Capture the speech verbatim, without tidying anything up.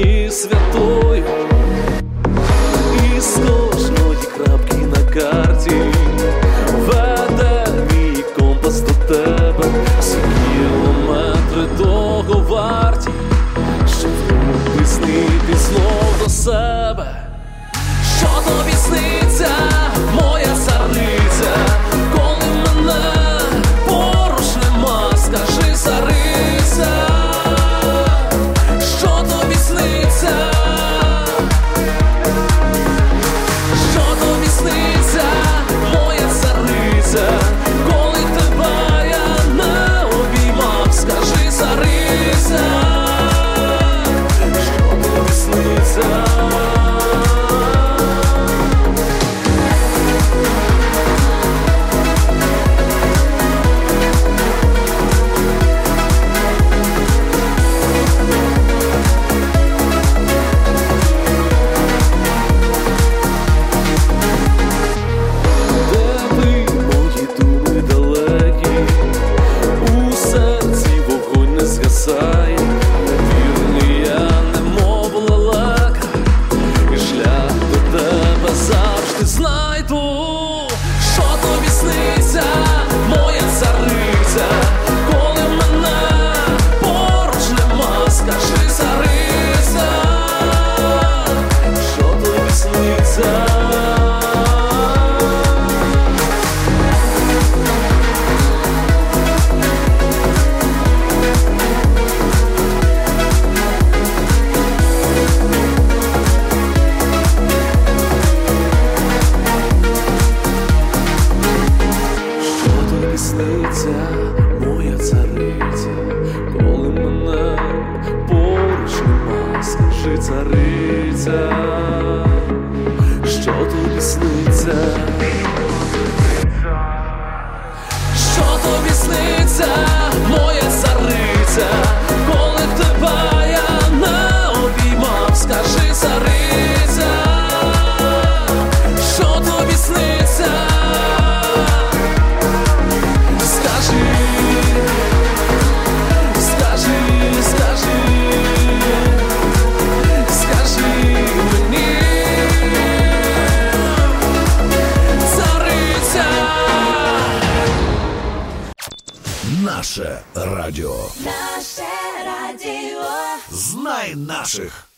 мені святою, і з кожної крапки на карті веде мій компас до тебе. Всі кілометри того варті, щоб втиснити знов до себе. Що тобі сниться, моя цариця, коли мене поруч нема, скажи, цариця, що тобі сниться, що тобі сниться, моя цариця, коли тебе я не обіймав, скажи, цариця, що тобі сниться. Вірний я, немов лелека, і шлях до тебе завжди знайду. Що тобі сниться, моя цариця, коли мене поруч нема, скажи, цариця, що тобі сниться. Сниться, моя цариця, коли мене поруч нема, скажи, цариця, що тобі сниться, що тобі сниться, моя цариця, коли тебе я не обіймав, скажи, цариця, що тобі сниться. Наше радіо. Наше радіо. Знай наших.